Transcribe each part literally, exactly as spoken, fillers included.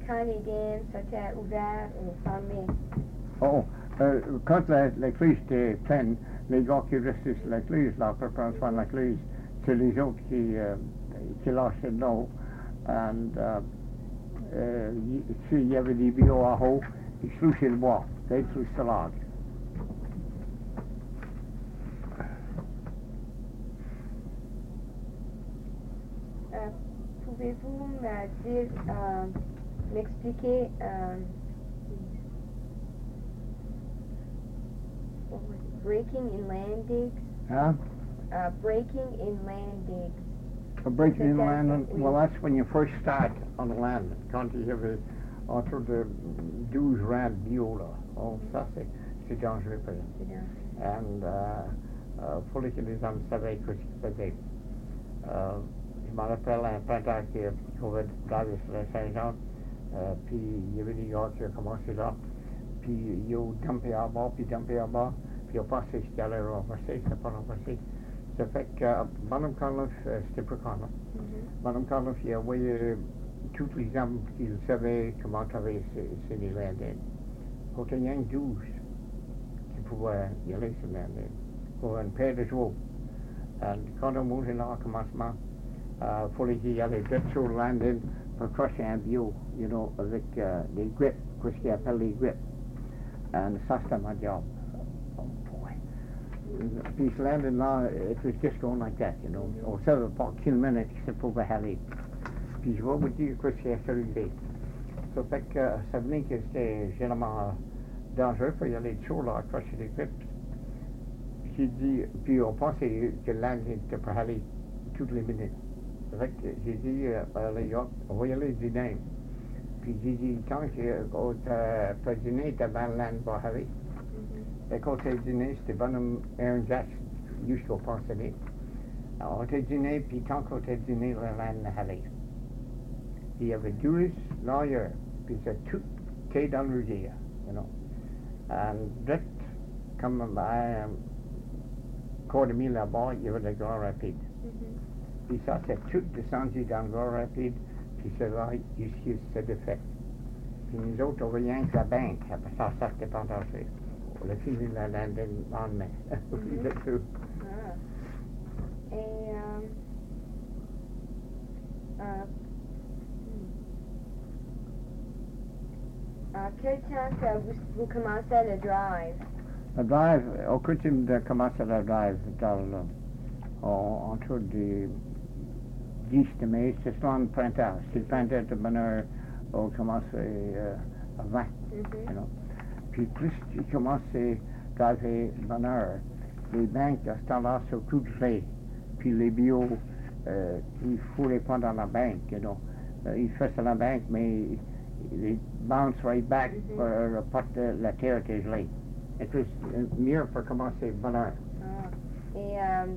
quand les dams étaient ouverts ou fermés? Oh, euh, quand l'église était pleine, les gars qui restaient sur l'église, là, pour prendre soin de l'église, c'est les autres qui, euh, qui lâchaient de l'eau. Et euh, euh, s'il y avait des bio à haut, ils sluisaient le bois, ils sluisaient le lac. Euh, Pouvez-vous me dire, euh, m'expliquer euh, breaking in land digs? Huh? Uh, breaking in land digs. A breaking in That- land, that- well, that's when you first start on the land. Quand il y avait entre de douze rangs bio, là. Oh, ça, c'est, c'est dangereux pour eux. C'est bien. Et euh, euh, il fallait que les hommes savaient ce qu'ils faisaient. Euh, je me rappelle un printemps qui avait drivé sur la Saint-Jean, euh, puis il y avait des gars qui ont commencé là, puis ils ont dumpé à bas, puis dumpé à bas, puis ils ont passé ce qu'ils allaient renverser, c'est pas renversé. Ça fait que euh, Madame Carloff, euh, c'était pour Carloff. Mhm. Madame Carloff, il a envoyé tous les hommes qu'ils savaient comment travailler sur les landings. Quand il y a douze qui pouvaient y aller sur les landings, pour une paire de jours. Et quand on montait là au commencement, il euh, fallait qu'il y ait direct sur le landing pour crusher un bio, you know, avec euh, des grips, ce qu'ils appellent les grips. Et ça, c'était ma job. Oh boy. Puis ce landing là, it was just going like that, you know. On savait pas quelle minute ça pouvait aller. Puis je vais vous dire ce qui est arrivé. Ça fait que euh, ça venait que c'était généralement dangereux pour y aller toujours là, accrocher les grips. J'ai dit, puis on pensait que le landing était pour aller toutes les minutes. Ça fait que j'ai dit euh, à les gars, on va y aller dîner. Puis j'ai dit, quand on peut dîner, devant le land va aller. Et quand on dîner, c'était bonhomme Aaron Jackson, juste au pensionné. Alors, on était dîné, puis quand on était dîné, le land allait. Il y avait douze lawyers, puis c'est tout qui dans le rivière, you know. Et direct, comme à un quart de mille là-bas, il y avait le Grand Rapide. Mhm. Puis ça, c'est tout descendu dans le Grand Rapide, puis c'est là, ici, c'est défait. Puis nous autres, on rien que la banque, après ça, ça c'était pas dangereux. On a fini la landing le lendemain. Mhm. C'est tout. Ah. Et euh, euh, à quel temps que vous, vous commencez le drive? Le drive, au coutume de commencer le drive dans le, en- entre du dix de mai, c'est souvent le printemps. C'est le printemps de bonne heure, on commence euh, à vingt, Mhm. you know. Puis plus tu commences à driver de bonne heure, les banques à ce temps-là sont toutes gelées. Puis les bio, euh, il faut les prendre dans la banque, you know. Euh, ils font ça dans la banque, mais ils bounce right back Mhm. pour euh, pas de la terre qui est gelée. Et puis, euh, mieux pour commencer de bonne heure. Ah. Et euh,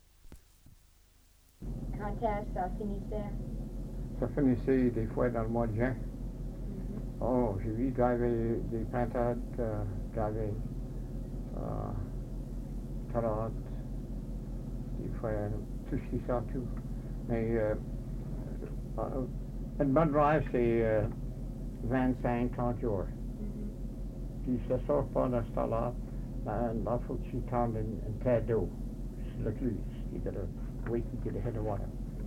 quand est-ce que ça finissait? Ça finissait des fois dans le mois de juin. Mhm. Oh, j'ai vu driver des printemps, euh, driver euh, carottes, des fois tout ce qui sort tout. Mais euh, euh, une bonne drive, c'est euh, vingt-cinq à trente jours. Mhm. Puis ça sort pas dans ce temps-là, ben, il faut que tu tends une, une terre d'eau sur le cul. You gotta wait to get ahead of water.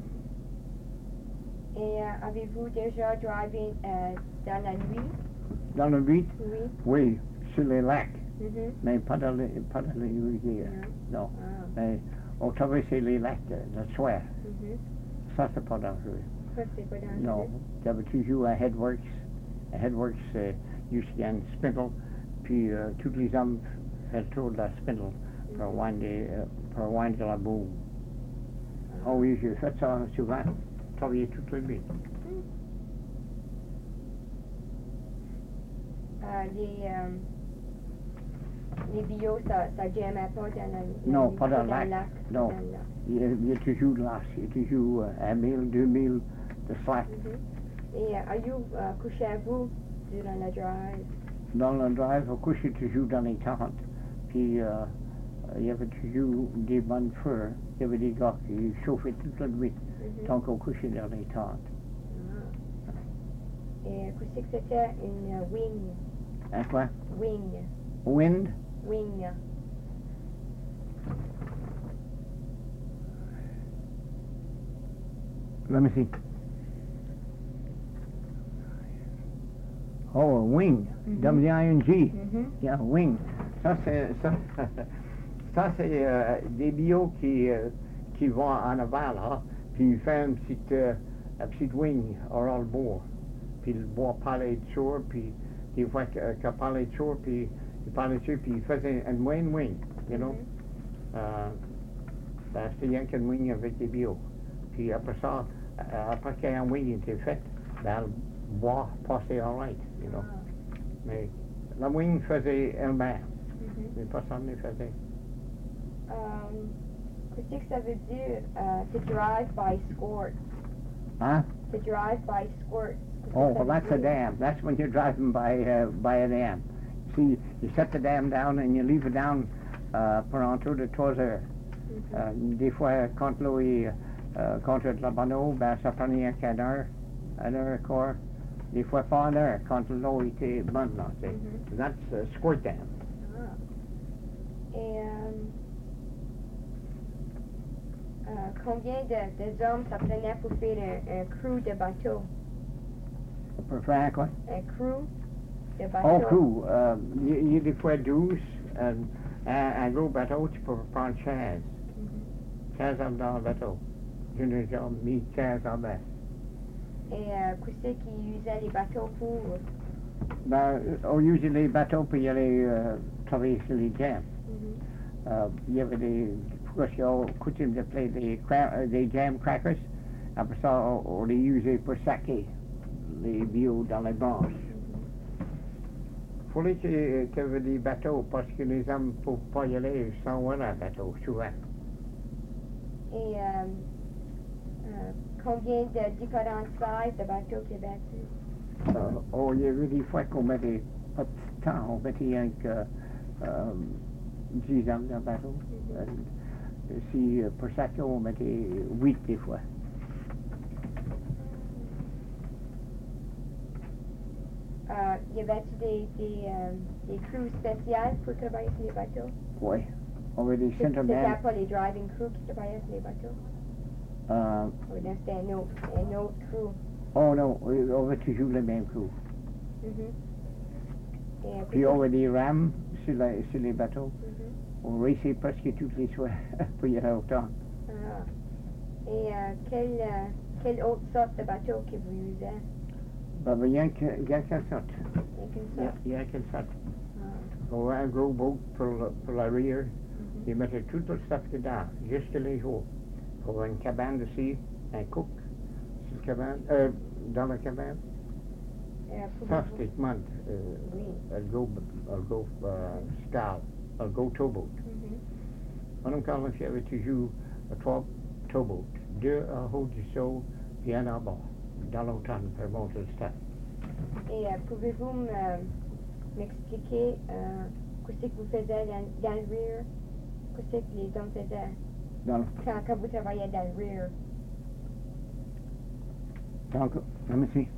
Et euh, avez-vous déjà drivé euh, dans la nuit? Dans le huit, Oui. oui, sur les lacs, Mhm. mais pas dans les, pas dans les rivières. Non. Ah. Mais on traversait les lacs euh, le soir. Mhm. Ça, c'est pas dangereux. Ça, c'est pas dangereux. Non. Il y avait toujours un headworks. Un headworks, euh, jusqu'à un spindle. Puis euh, tous les hommes faisaient le tour de la spindle pour Mhm. winder, euh, pour winder la boue. Ah. Oh oui, j'ai fait ça souvent. Travaillé toute la nuit. Euh, les, euh, les bio, ça, ça jammait pas dans la, Non, la- pas dans le dans lac. Non. Dans le lac. Il y a, il y a toujours de l'as. Il y a toujours euh, un mille, deux mille de slack. Mhm. Et euh, are you, euh, couchez-vous durant la drive? Dans le drive, on couchait toujours dans les tentes. Puis, euh, il y avait toujours des bonnes feux. Il y avait des gars qui chauffaient toute la nuit Mhm. tant qu'on couchait dans les tentes. Ah. Et qu'est-ce que c'était une euh, wing? Un quoi? Wing. Wind? Wing. Let me see. Oh, a wing. Mhm. W I N G. Mhm. Yeah, wing. Ça, c'est, ça, ça, c'est euh, des bio qui, euh, qui vont en avant, là, puis il fait une petite, euh, une petite wing oral le bord. Puis le bois parlait de sourd, puis des fois qu'il qu parlait de sourd, puis il parlait dessus, puis il faisait une wing wing, you know. Mhm. Euh, ben, c'était rien qu'une wing avec des bio. Puis après ça, euh, après qu'un wing était fait, ben, le bois passait all right, you know. Ah. Mais la wing faisait elle-même, Mhm. mais personne ne faisait. Um, qu'est-ce que ça veut dire uh, to drive by squirt? Huh? To drive by squirt. Qu'est-ce que Oh, ça well, veut that's a dire? dam. That's when you're driving by uh, by a dam. See, you set the dam down and you leave it down uh, pendant deux de trois heures. Mhm. Euh, des fois, quand l'eau est euh, contre la bonneau, ben, ça prenait qu'une heure, une heure et quart. Des fois, pas une heure, quand l'eau était bonne, là, c'est. Mhm. That's a squirt dam. Ah. Et um, uh, combien de, de hommes ça prenait pour faire un, un crew de bateau? Pour faire quoi? Un crew de bateau? Oh, crew. Euh, il y a des fois douze. Un, un, un gros bateau, tu peux prendre quinze. Mhm. quinze hommes dans le bateau. Je n'ai jamais mis quinze hommes. Et euh, qu'est-ce qu'ils usaient les bateaux pour? Ben, on usait les bateaux pour y aller euh, travailler sur les jams. Mhm. Euh, il y avait des précautions coutumes de faire des, cra- euh, des jam crackers. Après ça, on, on les usait pour saquer les bio dans les branches. Il fallait qu'il y avait des bateaux parce que les hommes ne peuvent pas y aller sans avoir un bateau, souvent. Et euh, euh, combien de différentes sizes de bateaux qu'il y avait dessus? Euh, oh, il y avait des fois qu'on mettait pas de temps, on mettait rien que euh, dix hommes dans le bateau. Mhm. Euh, si euh, pour saquer, on mettait huit des fois. Euh, y avait-tu des, des, euh, des crews spéciales pour travailler sur les bateaux? Oui. On avait des C'était centermen. pas les driving crews qui travaillaient sur les bateaux? Euh, Ou bien c'était un autre, un autre crew? oh non, on avait toujours les mêmes coups. Mhm. Et Puis on avait des rames sur, la, sur les bateaux. Mhm. On raçait presque tous les soirs pour y aller au temps. Ah. Et euh, quelle, euh, quelle autre sorte de bateau que vous usez? Ben, ben, rien que- rien qu'une sorte. Il y a qu'une Il y a- sorte? il y a qu'une sorte. Ah. On avait un gros boat pour, le- pour l'arrière. Mhm. Ils mettaient tout le stuff dedans, juste les jours. On avait une cabane dessus, un cook sur la cabane, euh, dans la cabane. Euh, pouvez-vous- Ça, c'était comment, euh, Oui. un gros, un gros euh, scow, un gros towboat. Mhm. En encore, il y avait toujours trois towboats, deux en haut du seau et un en bas, dans l'automne pour monter le stuff. Et euh, pouvez-vous me- m'expliquer euh, qu'est-ce que vous faisiez dans, dans le rear? Qu'est-ce que les hommes faisaient Dans le, quand, quand vous travailliez dans le rear? donc, let me see.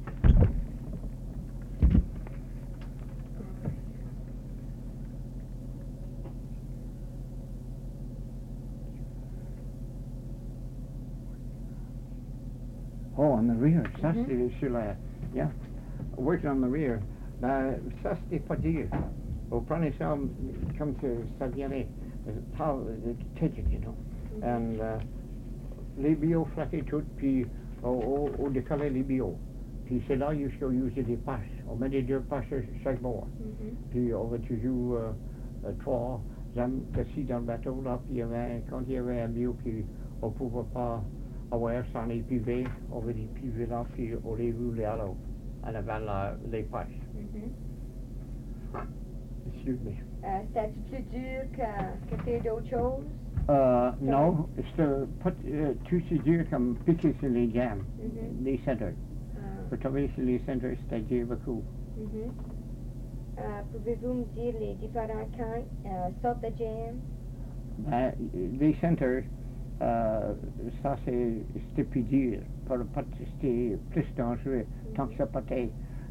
Oh, on the rear, ça Mhm. c'est sur la, yeah, working on the rear. Ben, ça c'était pas dur. Vous prenez ça comme ça, ça viendrait, how, take it, you know. Mhm. And uh, les bio flattaient tout, puis on, on, on décollait les bio. Puis c'est là jusqu'à user des passes. On met des deux passes sur chaque bord. Mhm. Puis on va toujours euh, euh, trois hommes assis dans le bateau, là, puis il y avait, quand il y avait un bio, puis on ne pouvait pas avoir sans les pivets, on avait des pivets là, puis on les roulait à l'eau, en avant la- les passes. Mhm. Excuse me. Euh, C'était plus dur que, que faire d'autres choses? Euh, non, c'était pas euh, tout si dur comme piquer sur les jams, Mhm. les centers. Ah. Pour travailler sur les centers, c'était dur beaucoup. Mhm. Euh, Pouvez-vous me dire les différents kinds, euh, sortes de jam? Ben, les centers, euh, ça c'est, c'était plus dur. Pour, pas- c'était plus dangereux. Tant que ça partait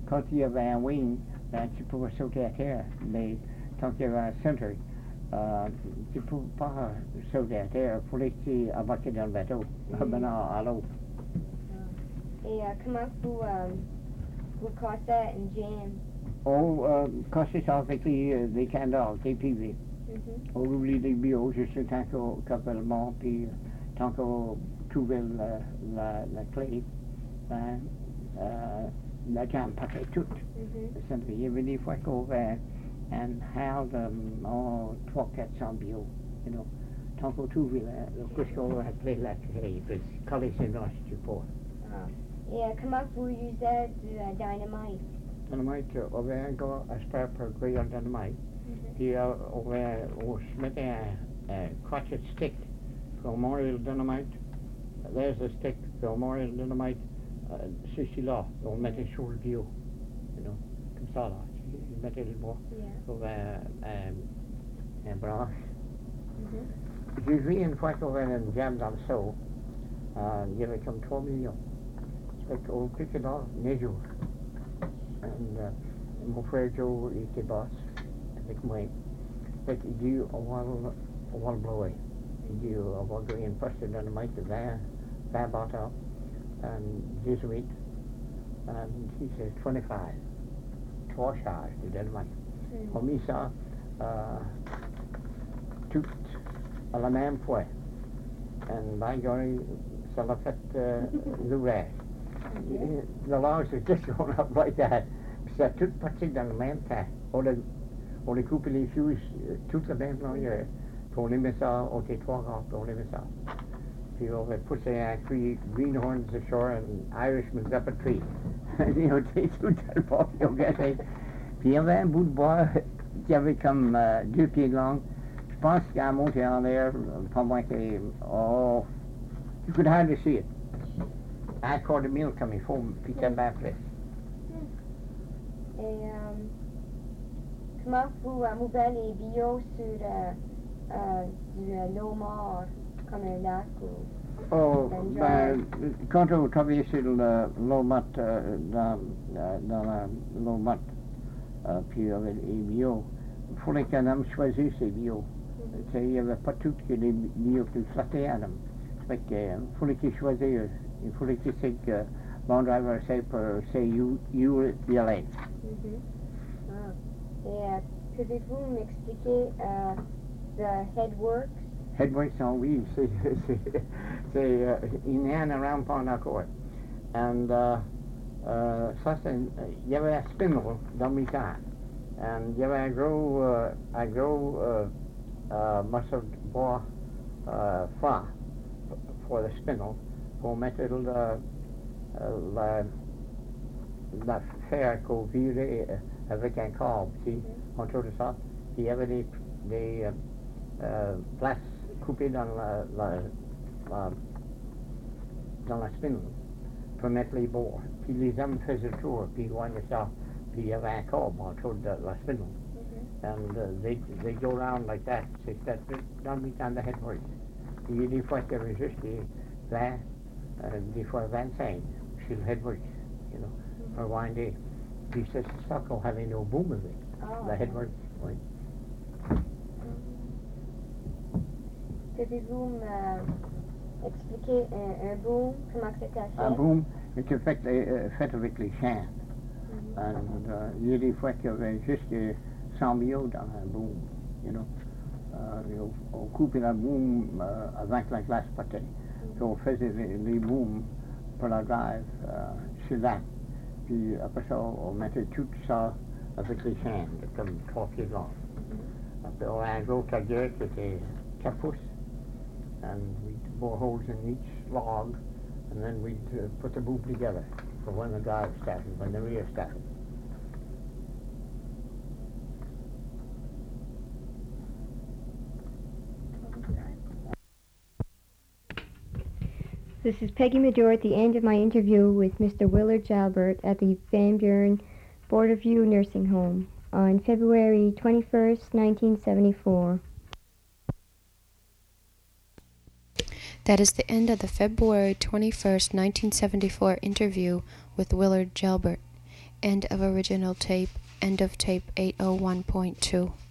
quand il y avait un wing, ben, tu pouvais sauter à terre. Mais tant qu'il y avait un center, euh, tu ne pouvais pas sauter à terre. Il fallait que tu embarques dans le bateau, Mm. maintenant à l'eau. Et euh, comment vous, euh, vous cassez une jambe? On euh, cassait ça avec les, les candles, les P V. Mm-hmm. On oublie les bio juste tant qu'on qu'appellement, puis tant qu'on trouvait la, la, la clé, ben, euh, la jambe partait toute. Mm-hmm. Il y avait des fois qu'on avait un hal de oh, trois quatre cents bio, you know. Tant qu'on trouvait la, qu'est-ce qu'on appelait la clé, parce que coller ses noces, tu peux. Ah. Et euh, comment vous usez du uh, dynamite? Dynamite, on avait un gars à se faire pour grouiller le dynamite. Mm-hmm. Puis euh, on, avait, on se mettait un, un crotchet stick, puis on mourait le dynamite. There's the stick, puis on mourait le dynamite, euh, ceci là, on le mettait sur le bio, you know, comme ça là. On mettait le bois, Yeah. on avait un, un branche. Mm-hmm. J'ai vu une fois qu'on avait une jam dans le seau, euh, il y avait comme trois millions. Fait qu'on piquait là, les jours. Et euh, mon frère Joe était boss avec moi. Fait qu'il dit, on va, le- on va le blower. Il dit, on va gagner une poste de dynamite de vingt, vingt bâtons, and dix-huit, and he says twenty-five. Trois charges de dynamite. Mm. On mit ça euh, tout à la même fois. And by golly, ça l'a fait euh, l'ouvrage. The logs are just going up like that. Puis c'est tout parti dans le même temps. On a, on a coupé les fûts euh, toute la même longueur. Puis on les met ça, on était trois gars, puis on les met ça. Puis on a poussé un cri greenhorns ashore and Irishman's up a tree. You know, t'es tout à part, ils ont gâté. Puis il y avait un bout de bois qui avait comme euh, deux pieds de long. Je pense qu'il a monté en l'air, pas moins que, oh, you could hardly see it. Un quart de mille comme il faut, puis t'as bien fait. Et euh, comment vous euh, mouvez les bio sur euh, euh, du euh, l'eau mort, comme un lac ou... Oh, Enjoy. ben, quand on travaillait sur le l'eau-mat, euh, dans, euh, dans la l'eau-mat, euh, puis avec les bio, il fallait qu'un homme choisisse ses bio. Tu sais, il n'y avait pas tout que les bio qui flottaient à l'homme. Fait que, euh, il fallait qu'il choisisse. Il fallait qu'il sait que mon driver sait pour say you, you y aller. Mhm. Ah. Et euh, pouvez-vous m'expliquer euh, the headworks? Headworks, oh oui, c'est, c'est, c'est, euh, il n'y en a around pendant court. And, uh, uh, ça, c'est, il y avait un spindle dans mes temps. And il y avait un gros, uh, un gros, uh, uh, morceau de bois, uh, franc pour le spindle, pour mettre le, uh, la, la fer qu'on virait avec un câble, tu sais, autour de ça. Puis il y avait des, des uh, uh, places coupées dans la, la, la, dans la spindle pour mettre les bords. Puis les hommes faisaient le tour, puis ils voyaient ça. Puis il y avait un câble autour de la spindle. Mhm. And uh, they, they go around like that. C'est ça, dans le temps de headworks. Puis il y a des fois qu'il y avait juste des vingt, euh, des fois vingt-cinq sur le headworks, you know, pour winder. Puis c'est ça qu'on avait nos booms avec, Oh. le headworks, oui. Pouvez-vous m'expliquer un, un boom, comment c'était fait? Un boom était fait, euh, fait avec les chaînes. Mhm. And, uh, il y a des fois qu'il y avait juste cent bio dans un boom, you know. Uh, on, on coupait la boom euh, avant que la glace partait. Puis on faisait les, les booms pour la drive euh, sur là. Puis après ça, on mettait tout ça avec les chaînes, comme trois pieds longs. Après, on a un gros carrière qui était quatre pouces. And we'd bore holes in each log, and then we'd uh, put the boom together for when the drive started, when the rear started. This is Peggy Major at the end of my interview with Mister Willard Jalbert at the Van Buren Borderview Nursing Home on February twenty-first, nineteen seventy-four. That is the end of the February twenty-first, nineteen seventy-four interview with Willard Jalbert. End of original tape. End of tape eight oh one point two.